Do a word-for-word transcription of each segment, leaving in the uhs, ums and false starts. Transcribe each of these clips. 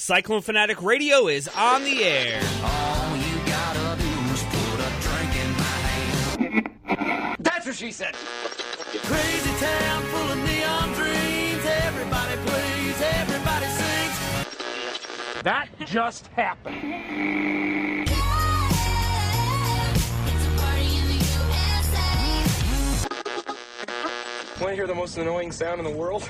Cyclone Fanatic Radio is on the air. All you gotta do is put a drink in my hand. That's what she said. Crazy town full of neon dreams. Everybody plays, everybody sings. That just happened. Want to hear the most annoying sound in the world?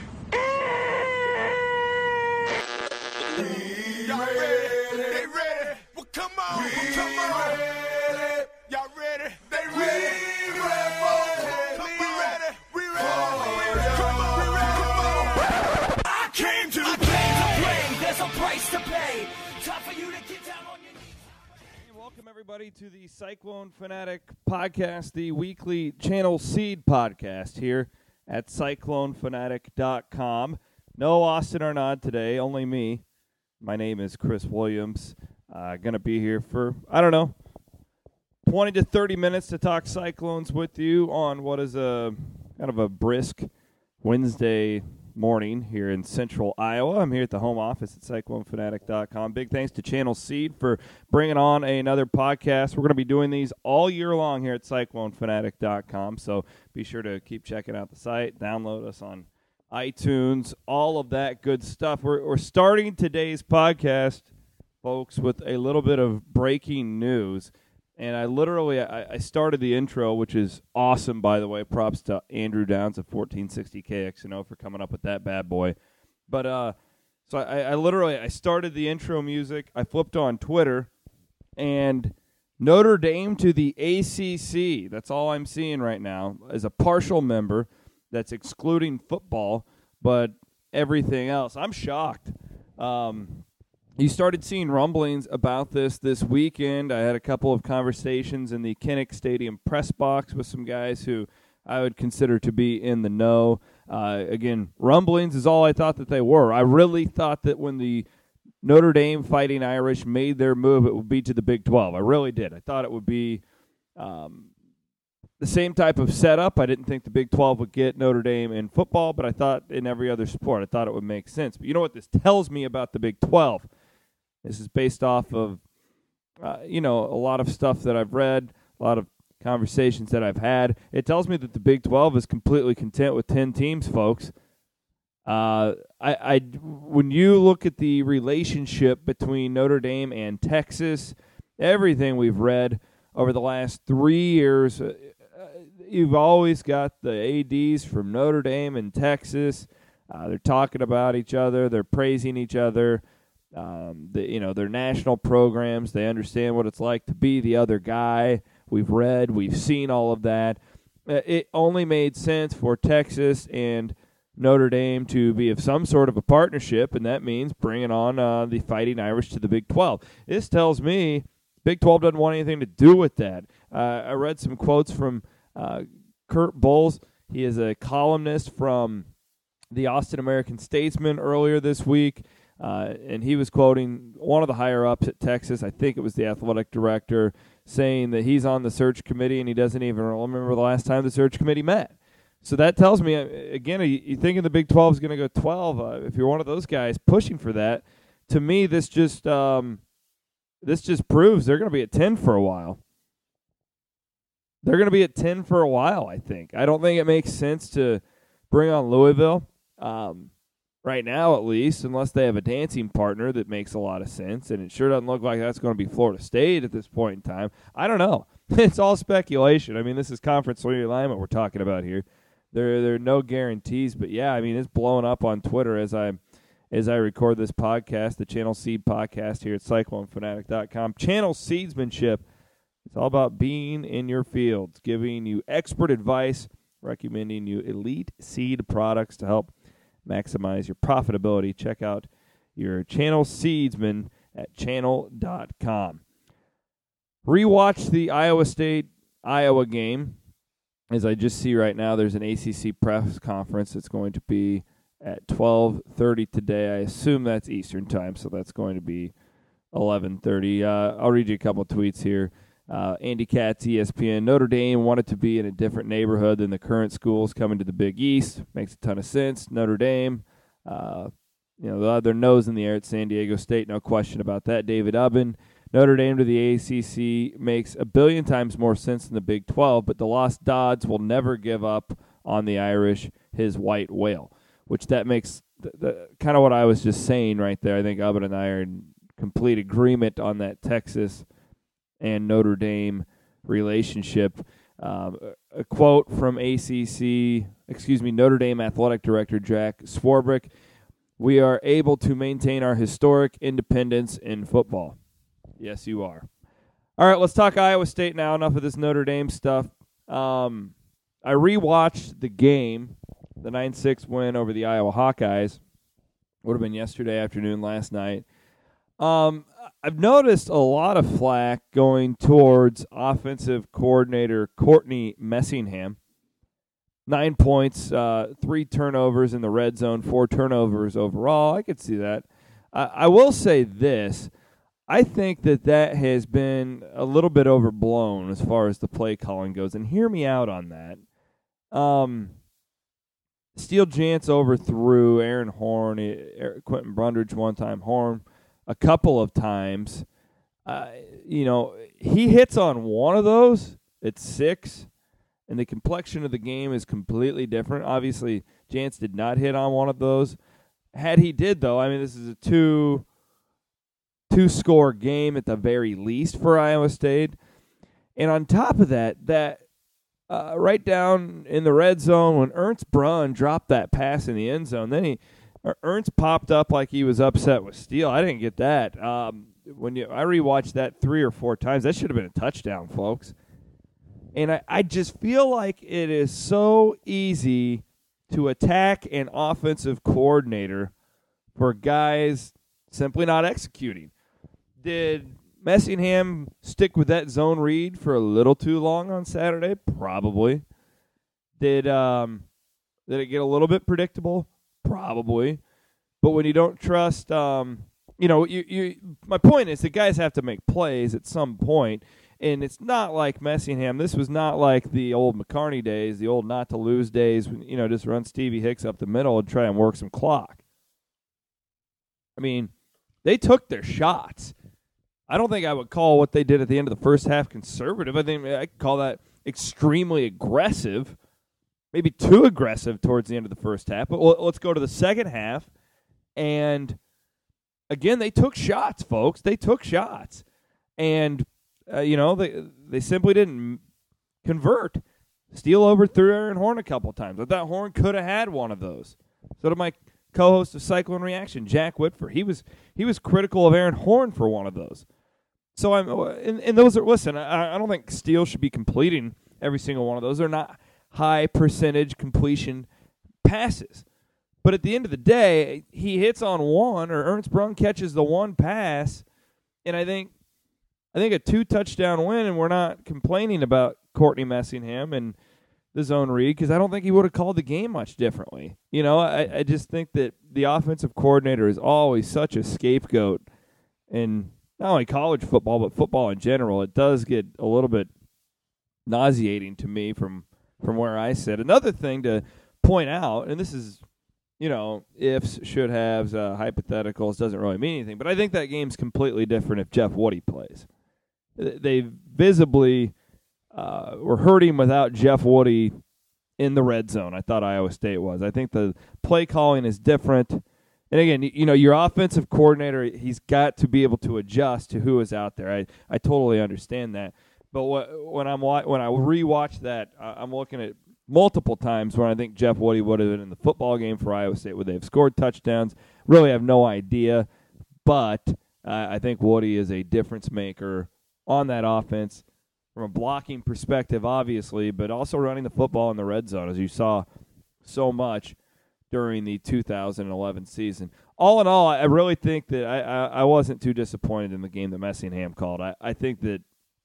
Y'all ready? They ready? Well, come on, well, come on. Ready? Y'all ready? They ready? We ready, folks. Come we ready? We ready? Come on, we ready? Come on. I came to I came to play. There's a price to pay. Time for you to get down on your knees. Hey, welcome everybody to the Cyclone Fanatic Podcast, the weekly Channel Seed podcast here at cyclone fanatic dot com. No Austin Arnaud today, only me. My name is Chris Williams. Uh, going to be here for, I don't know, twenty to thirty minutes to talk Cyclones with you on what is a kind of a brisk Wednesday morning here in central Iowa. I'm here at the home office at cyclone fanatic dot com. Big thanks to Channel Seed for bringing on another podcast. We're going to be doing these all year long here at cyclone fanatic dot com, so be sure to keep checking out the site, download us on iTunes, all of that good stuff. We're, we're starting today's podcast, folks, with a little bit of breaking news. And I literally, I, I started the intro, which is awesome, by the way. Props to Andrew Downs of fourteen sixty K X N O for coming up with that bad boy. But, uh, so I, I literally, I started the intro music. I flipped on Twitter, and Notre Dame to the A C C, that's all I'm seeing right now, is a partial member that's excluding football, but everything else. I'm shocked. Um You started seeing rumblings about this this weekend. I had a couple of conversations in the Kinnick Stadium press box with some guys who I would consider to be in the know. Uh, again, rumblings is all I thought that they were. I really thought that when the Notre Dame Fighting Irish made their move, it would be to the Big twelve. I really did. I thought it would be um, the same type of setup. I didn't think the Big twelve would get Notre Dame in football, but I thought in every other sport, I thought it would make sense. But you know what this tells me about the Big twelve? This is based off of, uh, you know, a lot of stuff that I've read, a lot of conversations that I've had. It tells me that the Big twelve is completely content with ten teams, folks. Uh, I, I, when you look at the relationship between Notre Dame and Texas, everything we've read over the last three years, uh, you've always got the A Ds from Notre Dame and Texas. Uh, they're talking about each other. They're praising each other. Um, the, you know, their national programs, they understand what it's like to be the other guy. We've read, we've seen all of that. Uh, it only made sense for Texas and Notre Dame to be of some sort of a partnership, and that means bringing on uh, the Fighting Irish to the Big twelve. This tells me Big twelve doesn't want anything to do with that. Uh, I read some quotes from uh, Kurt Bowles. He is a columnist from the Austin American-Statesman earlier this week. Uh, and he was quoting one of the higher-ups at Texas, I think it was the athletic director, saying that he's on the search committee and he doesn't even remember the last time the search committee met. So that tells me, again, you thinking the Big twelve is going to go twelve. Uh, if you're one of those guys pushing for that, to me, this just um, this just proves they're going to be at ten for a while. They're going to be at ten for a while, I think. I don't think it makes sense to bring on Louisville. Um Right now, at least, unless they have a dancing partner that makes a lot of sense, and it sure doesn't look like that's going to be Florida State at this point in time. I don't know. It's all speculation. I mean, this is conference realignment we're talking about here. There, there are no guarantees, but yeah, I mean, it's blowing up on Twitter as I, as I record this podcast, the Channel Seed podcast here at cyclone fanatic dot com. Channel Seedsmanship. It's all about being in your fields, giving you expert advice, recommending you elite seed products to help maximize your profitability. Check out your Channel Seedsman at channel dot com. Rewatch the Iowa State-Iowa game. As I just see right now, there's an A C C press conference that's going to be at twelve thirty today. I assume that's Eastern time, so that's going to be eleven thirty. Uh, I'll read you a couple tweets here. Uh, Andy Katz, E S P N. Notre Dame wanted to be in a different neighborhood than the current schools coming to the Big East. Makes a ton of sense. Notre Dame, uh, you know, their nose in the air at San Diego State, no question about that. David Ubben, Notre Dame to the A C C makes a billion times more sense than the Big twelve, but DeLoss Dodds will never give up on the Irish, his white whale, which that makes the, the, kind of what I was just saying right there. I think Ubben and I are in complete agreement on that Texas and Notre Dame relationship. Um, a, a quote from A C C, excuse me, Notre Dame Athletic Director Jack Swarbrick: "We are able to maintain our historic independence in football." Yes, you are. All right, let's talk Iowa State now. Enough of this Notre Dame stuff. Um, I rewatched the game, the nine six win over the Iowa Hawkeyes. Would have been yesterday afternoon, last night. Um, I've noticed a lot of flack going towards offensive coordinator Courtney Messingham. Nine points, uh, three turnovers in the red zone, four turnovers overall. I could see that. Uh, I will say this. I think that that has been a little bit overblown as far as the play calling goes, and hear me out on that. Um, Steele Jantz overthrew Aaron Horn, Quentin Brundage one time, Horn a couple of times. Uh, you know, he hits on one of those, it's six, and the complexion of the game is completely different. Obviously, Jantz did not hit on one of those. Had he did, though, I mean, this is a two... two-score game at the very least for Iowa State. And on top of that, that uh, right down in the red zone when Ernst Brunn dropped that pass in the end zone, then he Ernst popped up like he was upset with Steele. I didn't get that. Um, when you I rewatched that three or four times, that should have been a touchdown, folks. And I, I just feel like it is so easy to attack an offensive coordinator for guys simply not executing. Did Messingham stick with that zone read for a little too long on Saturday? Probably. Did um, did it get a little bit predictable? Probably. But when you don't trust, um, you know, you you. My point is, the guys have to make plays at some point, and it's not like Messingham. This was not like the old McCarney days, the old not to lose days. When, you know, just run Stevie Hicks up the middle and try and work some clock. I mean, they took their shots. I don't think I would call what they did at the end of the first half conservative. I think I could call that extremely aggressive, maybe too aggressive towards the end of the first half. But let's go to the second half. And, again, they took shots, folks. They took shots. And, uh, you know, they they simply didn't convert. Steele overthrew Aaron Horn a couple times. I thought Horn could have had one of those. So did my co-host of Cyclone Reaction, Jack Whitford. He was he was critical of Aaron Horn for one of those. So I'm and, and those are listen. I, I don't think Steele should be completing every single one of those. They're not high percentage completion passes. But at the end of the day, he hits on one, or Ernst Brunn catches the one pass, and I think I think a two touchdown win, and we're not complaining about Courtney Messingham and the zone read, because I don't think he would have called the game much differently. You know, I, I just think that the offensive coordinator is always such a scapegoat in not only college football, but football in general. It does get a little bit nauseating to me from, from where I sit. Another thing to point out, and this is, you know, ifs, should haves, uh, hypotheticals, doesn't really mean anything, but I think that game's completely different if Jeff Woody plays. They visibly uh, were hurting without Jeff Woody in the red zone. I thought Iowa State was. I think the play calling is different. And again, you know, your offensive coordinator, he's got to be able to adjust to who is out there. I, I totally understand that. But what, when I'm when I rewatch that, I'm looking at multiple times when I think Jeff Woody would have been in the football game for Iowa State, where they've scored touchdowns. Really have no idea, but uh, I think Woody is a difference maker on that offense from a blocking perspective, obviously, but also running the football in the red zone, as you saw so much during the two thousand eleven season. All in all, I really think that I, I, I wasn't too disappointed in the game that Messingham called. I, I think that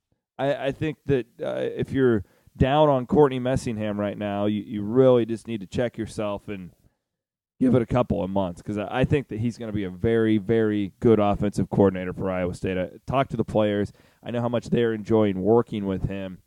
I, I think that uh, if you're down on Courtney Messingham right now, you, you really just need to check yourself and give it a couple of months, because I, I think that he's going to be a very, very good offensive coordinator for Iowa State. I talked to the players. I know how much they're enjoying working with him,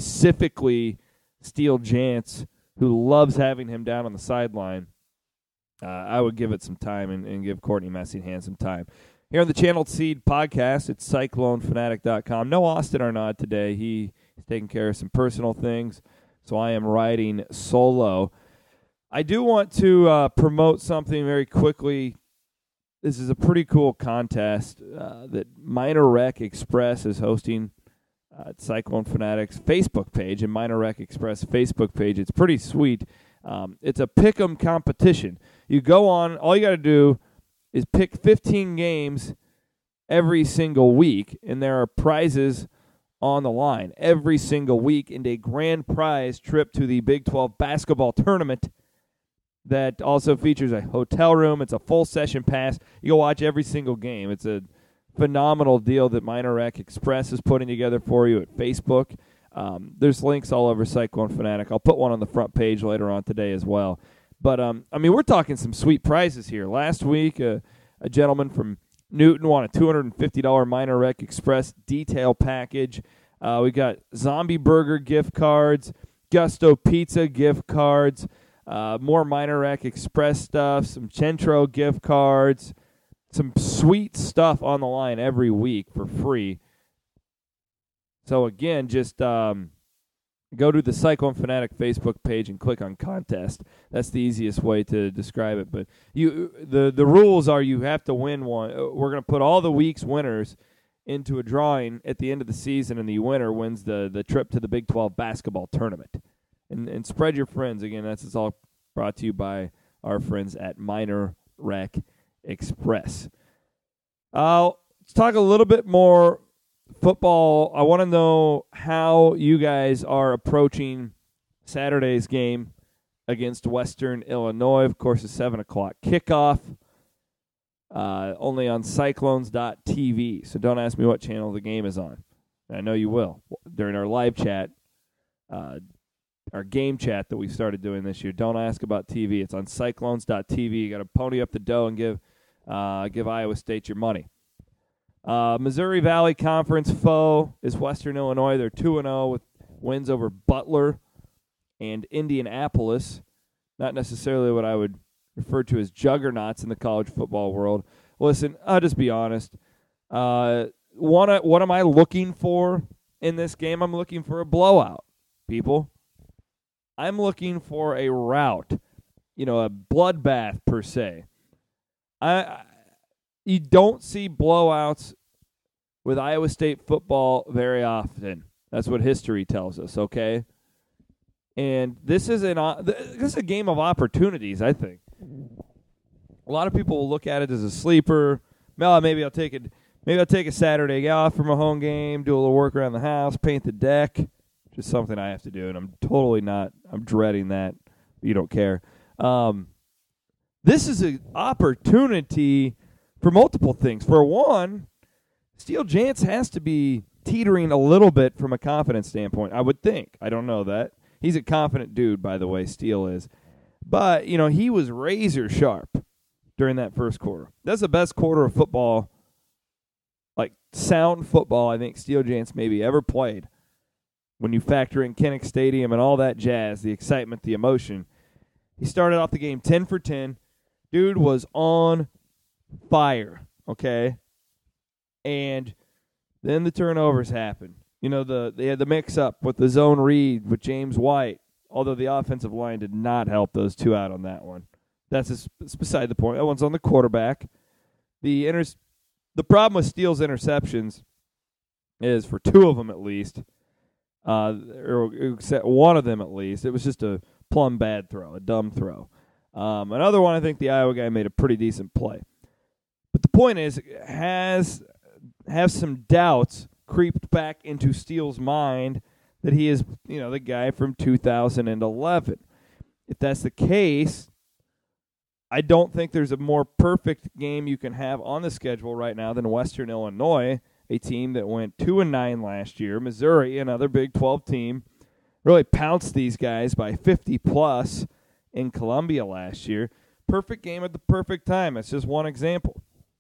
specifically Steele Jantz, who loves having him down on the sideline. uh, I would give it some time and, and give Courtney Messingham some time. Here on the Channeled Seed podcast, it's cyclone fanatic dot com. No Austin Arnaud today. He, he's taking care of some personal things, so I am riding solo. I do want to uh, promote something very quickly. This is a pretty cool contest uh, that Minor Rec Express is hosting uh, at Cyclone Fanatics Facebook page and Minor Rec Express Facebook page. It's pretty sweet. Um, it's a pick'em competition. You go on, all you got to do is pick fifteen games every single week, and there are prizes on the line every single week, and a grand prize trip to the Big twelve basketball tournament that also features a hotel room. It's a full session pass. You go watch every single game. It's a phenomenal deal that Minor Rec Express is putting together for you at Facebook. Um, there's links all over Cyclone Fanatic. I'll put one on the front page later on today as well. But, um, I mean, we're talking some sweet prizes here. Last week, uh, a gentleman from Newton won a two hundred fifty dollars Minor Rec Express detail package. Uh, we got Zombie Burger gift cards, Gusto Pizza gift cards, uh, more Minor Rec Express stuff, some Centro gift cards, some sweet stuff on the line every week for free. So, again, just um, go to the Cyclone Fanatic Facebook page and click on contest. That's the easiest way to describe it. But you, the, the rules are you have to win one. We're going to put all the week's winners into a drawing at the end of the season, and the winner wins the, the trip to the Big twelve basketball tournament. And, and spread your friends. Again, that's it's all brought to you by our friends at Minor Rec Express. Uh, let's talk a little bit more football. I want to know how you guys are approaching Saturday's game against Western Illinois. Of course, a seven o'clock kickoff, uh, only on cyclones dot t v. So don't ask me what channel the game is on. I know you will. During our live chat, uh, our game chat that we started doing this year, don't ask about T V. It's on cyclones dot t v. You got to pony up the dough and give uh, give Iowa State your money. Uh, Missouri Valley Conference foe is Western Illinois. They're two and oh with wins over Butler and Indianapolis. Not necessarily what I would refer to as juggernauts in the college football world. Listen, I'll just be honest. Uh, what, what am I looking for in this game? I'm looking for a blowout, people. I'm looking for a rout, you know, a bloodbath per se. I, I You don't see blowouts with Iowa State football very often. That's what history tells us, okay? And this is an this is a game of opportunities, I think. A lot of people will look at it as a sleeper. Well, maybe I'll take it. Maybe I'll take a Saturday off from a home game, do a little work around the house, paint the deck. Just something I have to do, and I'm totally not. I'm dreading that. You don't care. Um, this is an opportunity for multiple things. For one, Steele Jantz has to be teetering a little bit from a confidence standpoint, I would think. I don't know that. He's a confident dude, by the way, Steele is. But, you know, he was razor sharp during that first quarter. That's the best quarter of football, like sound football, I think Steele Jantz maybe ever played. When you factor in Kinnick Stadium and all that jazz, the excitement, the emotion. He started off the game ten for ten. Dude was on fire, okay? And then the turnovers happened. You know, the they had the mix-up with the zone read with James White, although the offensive line did not help those two out on that one. That's just, it's beside the point. That one's on the quarterback. The inter- the problem with Steele's interceptions is, for two of them at least, uh, or except one of them at least, it was just a plumb bad throw, a dumb throw. Um, another one, I think the Iowa guy made a pretty decent play. But the point is, has have some doubts creeped back into Steele's mind that he is, you know, the guy from two thousand eleven. If that's the case, I don't think there's a more perfect game you can have on the schedule right now than Western Illinois, a team that went two and nine last year. Missouri, another Big twelve team, really pounced these guys by fifty plus in Columbia last year. Perfect game at the perfect time. That's just one example.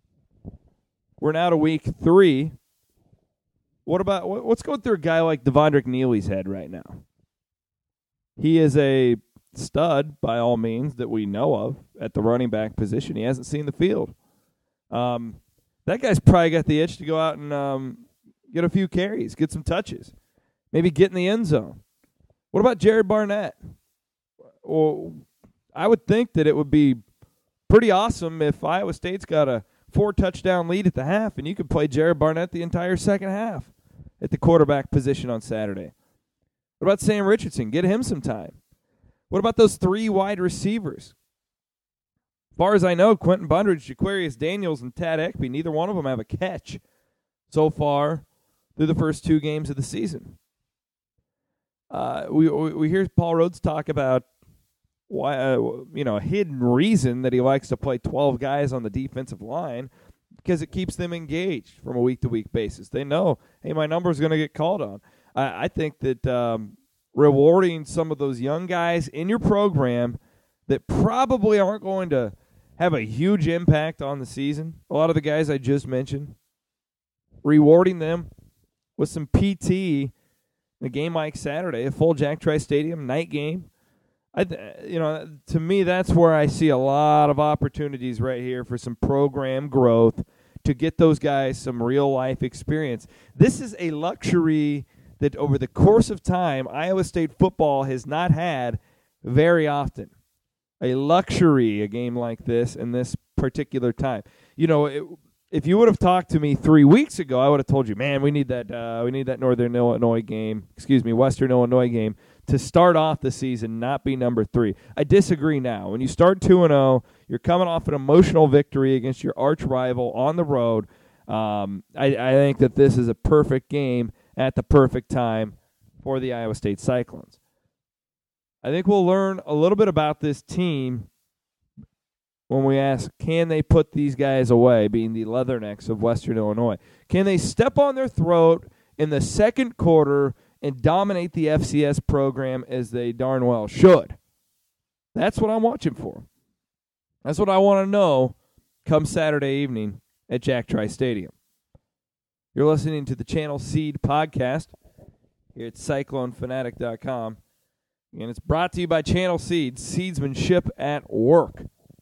We're now to week three. What about what's going through a guy like Devondrick Neely's head right now? He is a stud by all means that we know of at the running back position. He hasn't seen the field. Um, that guy's probably got the itch to go out and um, get a few carries, get some touches, maybe get in the end zone. What about Jared Barnett? Well, I would think that it would be pretty awesome if Iowa State's got a four-touchdown lead at the half and you could play Jared Barnett the entire second half at the quarterback position on Saturday. What about Sam Richardson? Get him some time. What about those three wide receivers? As far as I know, Quentin Bundridge, Jaquarius Daniels, and Tad Ekpe, neither one of them have a catch so far through the first two games of the season. Uh, we we hear Paul Rhodes talk about why uh, you know a hidden reason that he likes to play twelve guys on the defensive line because it keeps them engaged from a week to week basis. They know, hey, my number is going to get called on. I, I think that um, rewarding some of those young guys in your program that probably aren't going to have a huge impact on the season, a lot of the guys I just mentioned, rewarding them with some P T in a game like Saturday, a full Jack Trice Stadium night game. I, you know, to me, that's where I see a lot of opportunities right here for some program growth to get those guys some real-life experience. This is a luxury that over the course of time, Iowa State football has not had very often. A luxury, a game like this in this particular time. You know, it, if you would have talked to me three weeks ago, I would have told you, man, we need that uh, we need that Northern Illinois game, excuse me, Western Illinois game to start off the season, not be number three. I disagree now. When you start two and oh, you're coming off an emotional victory against your arch rival on the road. Um, I, I think that this is a perfect game at the perfect time for the Iowa State Cyclones. I think we'll learn a little bit about this team when we ask, can they put these guys away, being the Leathernecks of Western Illinois? Can they step on their throat in the second quarter and dominate the F C S program as they darn well should? That's what I'm watching for. That's what I want to know come Saturday evening at Jack Trice Stadium. You're listening to the Channel Seed podcast here at Cyclone Fanatic dot com. And it's brought to you by Channel Seed, seedsmanship at work.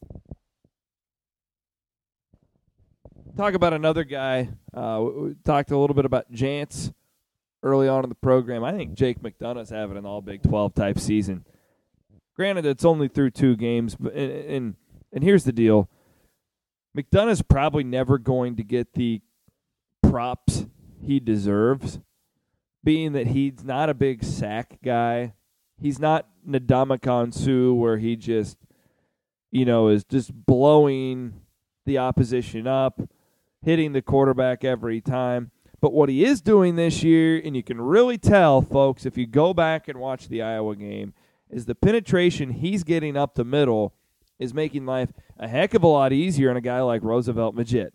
Talk about another guy. Uh, we talked a little bit about Jantz early on in the program. I think Jake McDonough's having an all Big twelve type season. Granted, it's only through two games, but and and, and here's the deal: McDonough's probably never going to get the props he deserves, being that he's not a big sack guy. He's not Ndamukong Suh, where he just, you know, is just blowing the opposition up, hitting the quarterback every time. But what he is doing this year, and you can really tell, folks, if you go back and watch the Iowa game, is the penetration he's getting up the middle is making life a heck of a lot easier on a guy like Roosevelt Majid.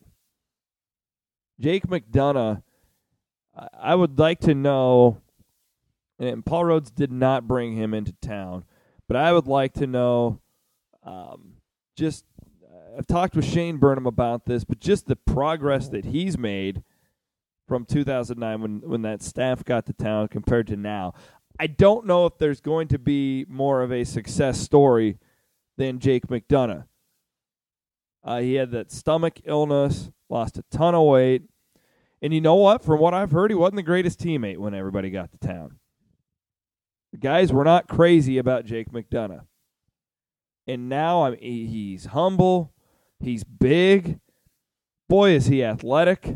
Jake McDonough, I would like to know, and Paul Rhodes did not bring him into town, but I would like to know um, just, I've talked with Shane Burnham about this, but just the progress that he's made from two thousand nine when, when that staff got to town compared to now. I don't know if there's going to be more of a success story than Jake McDonough. Uh, he had that stomach illness, lost a ton of weight, and you know what? From what I've heard, he wasn't the greatest teammate when everybody got to town. The guys were not crazy about Jake McDonough. And now I'm, he's humble. He's big. Boy, is he athletic.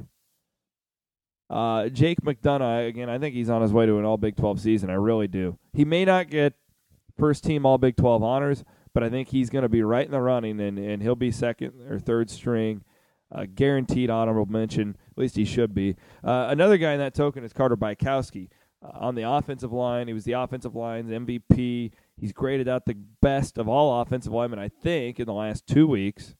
Uh, Jake McDonough, again, I think he's on his way to an all Big twelve season. I really do. He may not get first team all Big twelve honors, but I think he's going to be right in the running, and, and he'll be second or third string. Uh, guaranteed honorable mention. At least he should be. Uh, another guy in that token is Carter Bykowski. Uh, on the offensive line, he was the offensive line's M V P. He's graded out the best of all offensive linemen, I think, in the last two weeks.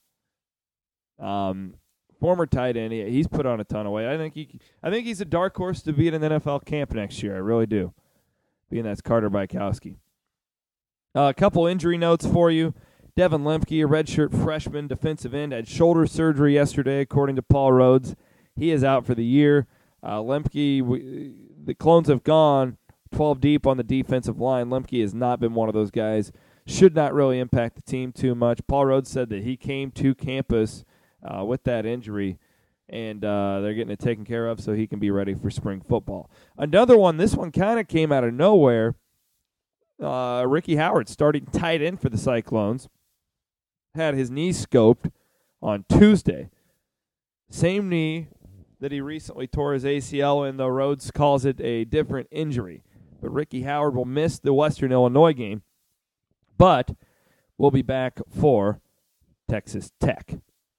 Um, former tight end, he, he's put on a ton of weight. I think he, I think he's a dark horse to be in an N F L camp next year. I really do. Being that's Carter Bykowski. Uh, a couple injury notes for you. Devin Lemke, a redshirt freshman defensive end, had shoulder surgery yesterday, according to Paul Rhodes. He is out for the year. Uh, Lemke, we, the Clones have gone twelve deep on the defensive line. Lemke has not been one of those guys should not really impact the team too much. Paul Rhodes said that he came to campus uh, with that injury, and uh, they're getting it taken care of so he can be ready for spring football. Another one, this one kind of came out of nowhere. Uh, Ricky Howard, starting tight end for the Cyclones, had his knee scoped on Tuesday. Same knee that he recently tore his A C L in, though Rhodes calls it a different injury. But Ricky Howard will miss the Western Illinois game, but will be back for Texas Tech.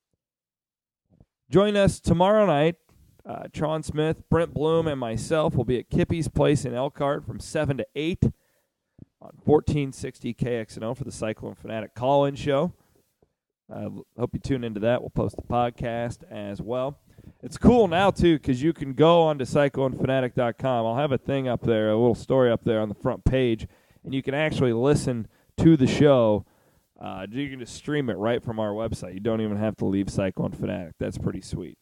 Join us tomorrow night. Uh, Tron Smith, Brent Bloom, and myself will be at Kippy's Place in Elkhart from seven to eight on fourteen sixty K X N O for the Cyclone Fanatic call-in show. I uh, hope you tune into that. We'll post the podcast as well. It's cool now, too, because you can go onto cyclone fanatic dot com. I'll have a thing up there, a little story up there on the front page, and you can actually listen to the show. Uh, you can just stream it right from our website. You don't even have to leave Cyclone Fanatic. That's pretty sweet.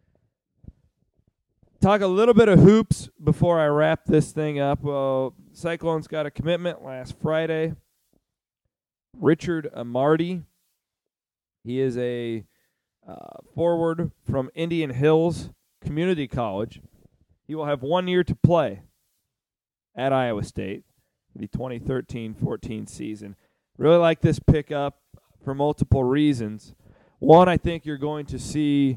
Talk a little bit of hoops before I wrap this thing up. Well, Cyclones got a commitment last Friday. Richard Amarty. He is a uh, forward from Indian Hills Community College. He will have one year to play at Iowa State for the twenty thirteen fourteen season. Really like this pickup for multiple reasons. One, I think you're going to see,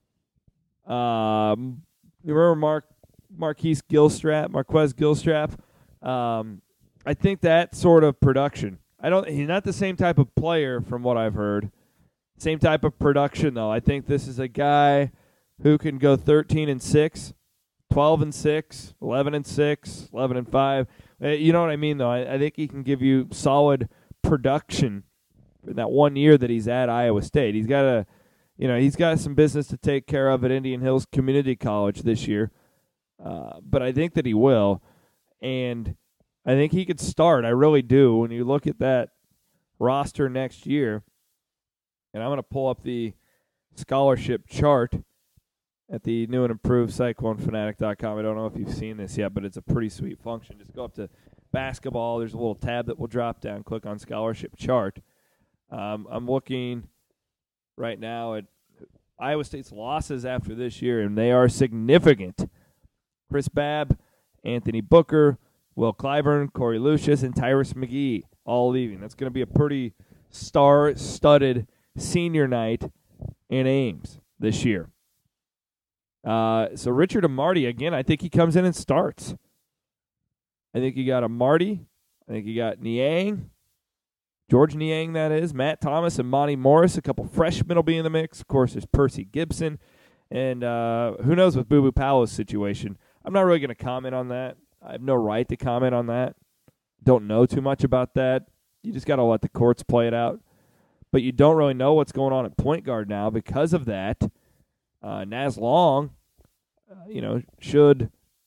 um, you remember Mark Marquise Gilstrap, Marquez Gilstrap? Um, I think that sort of production. I don't. He's not the same type of player from what I've heard. Same type of production, though. I think this is a guy who can go thirteen and six, twelve and six, eleven and six, eleven and five. You know what I mean, though. I, I think he can give you solid production for that one year that he's at Iowa State. He's got a, you know, he's got some business to take care of at Indian Hills Community College this year, uh, but I think that he will, and I think he could start. I really do. When you look at that roster next year. And I'm going to pull up the scholarship chart at the new and improved cyclone fanatic dot com. I don't know if you've seen this yet, but it's a pretty sweet function. Just go up to basketball. There's a little tab that will drop down. Click on scholarship chart. Um, I'm looking right now at Iowa State's losses after this year, and they are significant. Chris Babb, Anthony Booker, Will Clyburn, Corey Lucius, and Tyrus McGee all leaving. That's going to be a pretty star-studded senior night in Ames this year. Uh, so Richard Amarty, again, I think he comes in and starts. I think you got Amarty. I think you got Niang, George Niang, that is, Matt Thomas and Monty Morris. A couple freshmen will be in the mix. Of course, there's Percy Gibson. And uh, who knows with Boo Boo Powell's situation. I'm not really going to comment on that. I have no right to comment on that. Don't know too much about that. You just got to let the courts play it out. But you don't really know what's going on at point guard now because of that. Uh, Naz Long, uh, you know, should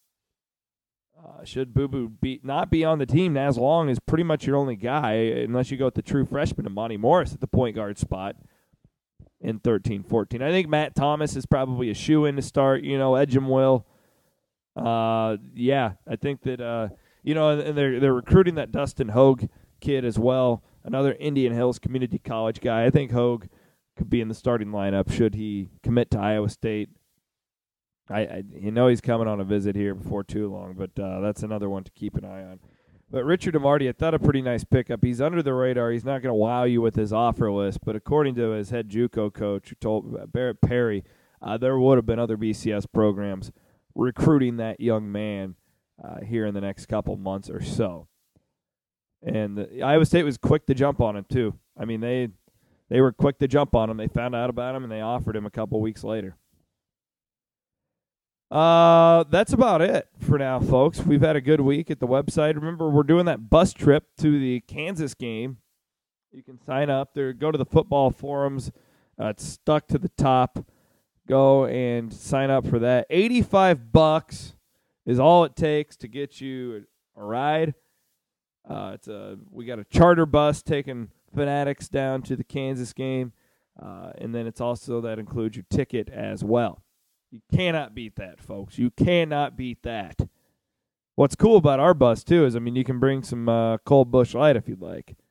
uh, should Boo Boo be not be on the team. Naz Long is pretty much your only guy unless you go with the true freshman and Monty Morris at the point guard spot in thirteen fourteen. I think Matt Thomas is probably a shoe-in to start. You know, Edgem will. Uh, yeah, I think that uh, you know, and they're they're recruiting that Dustin Hogue kid as well. Another Indian Hills Community College guy. I think Hogue could be in the starting lineup should he commit to Iowa State. I, I you know he's coming on a visit here before too long, but uh, that's another one to keep an eye on. But Richard Amarty, I thought a pretty nice pickup. He's under the radar. He's not going to wow you with his offer list, but according to his head JUCO coach, who told Barrett Perry, uh, there would have been other B C S programs recruiting that young man uh, here in the next couple months or so. And the, Iowa State was quick to jump on him, too. I mean, they they were quick to jump on him. They found out about him, and they offered him a couple weeks later. Uh, that's about it for now, folks. We've had a good week at the website. Remember, we're doing that bus trip to the Kansas game. You can sign up there. Go to the football forums. Uh, it's stuck to the top. Go and sign up for that. eighty-five bucks is all it takes to get you a ride. Uh, it's a we got a charter bus taking Fanatics down to the Kansas game, uh, and then it's also that includes your ticket as well. You cannot beat that, folks. You cannot beat that. What's cool about our bus too is, I mean, you can bring some uh, Cold Busch Light if you'd like.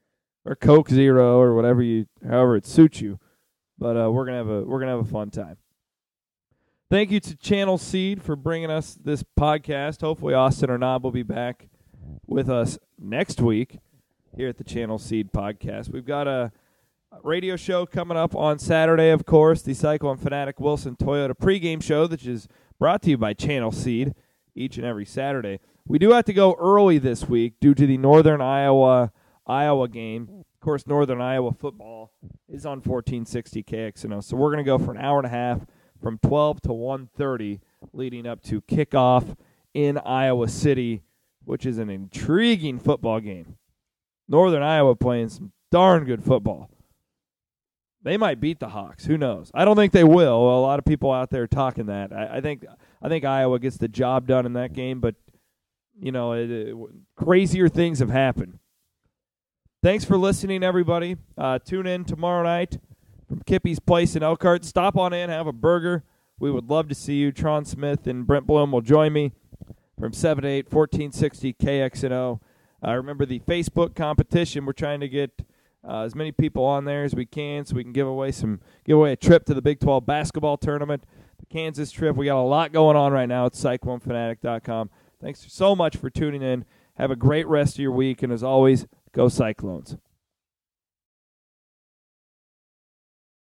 or Coke Zero or whatever you, however it suits you. But uh, we're gonna have a we're gonna have a fun time. Thank you to Channel Seed for bringing us this podcast. Hopefully, Austin Arnab will be back with us next week here at the Channel Seed podcast. We've got a radio show coming up on Saturday, of course, the Cyclone Fanatic Wilson Toyota pregame show, which is brought to you by Channel Seed each and every Saturday. We do have to go early this week due to the Northern Iowa Iowa game. Of course, Northern Iowa football is on fourteen sixty K X N O, so we're going to go for an hour and a half from twelve to one thirty leading up to kickoff in Iowa City, which is an intriguing football game. Northern Iowa playing some darn good football. They might beat the Hawks. Who knows? I don't think they will. A lot of people out there talking that. I, I think I think Iowa gets the job done in that game, but you know, it, it, crazier things have happened. Thanks for listening, everybody. Uh, tune in tomorrow night from Kippy's Place in Elkhart. Stop on in, have a burger. We would love to see you. Tron Smith and Brent Bloom will join me from seven to eight, fourteen sixty K X N O. Uh, remember the Facebook competition. We're trying to get uh, as many people on there as we can so we can give away some give away a trip to the Big twelve basketball tournament, the Kansas trip. We got a lot going on right now at cyclone fanatic dot com. Thanks so much for tuning in. Have a great rest of your week, and as always, go Cyclones.